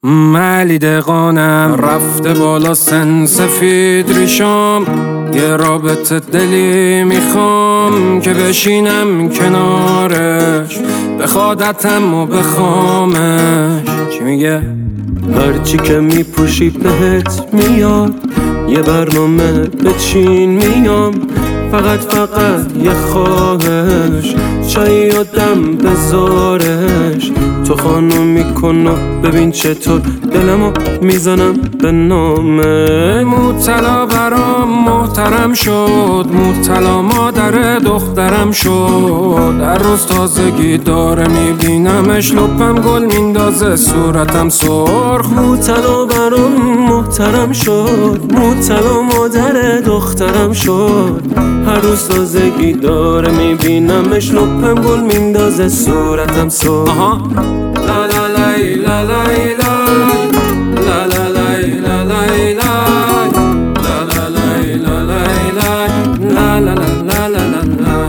علی دقانم رفته بالا سن سفید ریشام، یه رابطه دلی میخوام که بشینم کنارش، بخوادتم و بخوامش. چی میگه؟ هرچی که میپوشی بهت میاد، یه برنامه بچین میام، فقط یه خواهش، چایی آدم بذارش. تو خانم میکن و ببین چطور دلمو میزنم به نامه. مبتلا برام محترم شد، مبتلا مادر دخترم شد. هر روز تازگی داره میبینمش، لپم گل میندازه صورتم سرخ. مبتلا برام محترم شد، مبتلا مادر دخترم شد. هر روز تازگی داره میبینمش، لپم گل میندازه صورتم سرخ. لا لا لای لا لای لای لا لا لای لا لای لای لا لا لای لا لای لای لا لا لا لا لا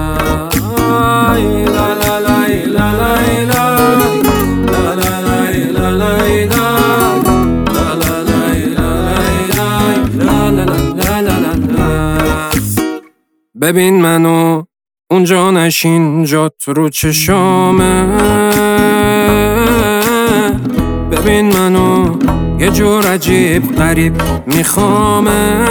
لا لا لای لا لای لای لا لا لای لا لای لای لا لا لای لا لای لای لا لا لا لا. ببین منو اونجا نشین، جات رو چشامه. ببین منو یه جور عجیب غریب میخوامه.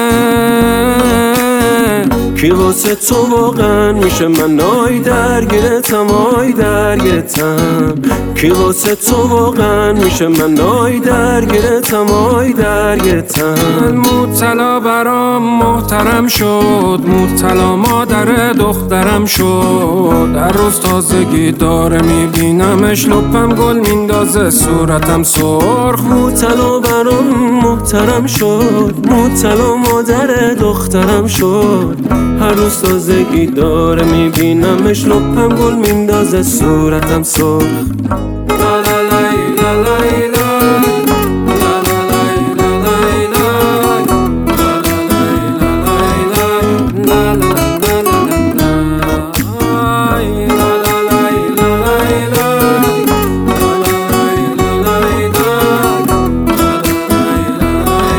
کی واسه تو واقعا میشه من آی درگیرتم، آی درگیرتم. کی واسه تو واقعا میشه من آی درگیرتم، آی درگیرتم. مبتلا برام محترم شد، مبتلا مادر دخترم شد. هر روز تازگی داره میبینمش، لپم گل میندازه صورتم سرخ. مبتلا برام محترم شد، مبتلا مادر دخترم شد. هر روز تازگی داره میبینمش، لپم گل میندازه صورتم سرخ. لا لا لای لا لای لای لا لا لای لا لای لای لا لا لای لا لای لای لا لا لا لا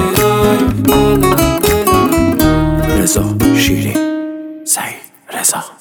لا. رضا شیرین، سعید رضا.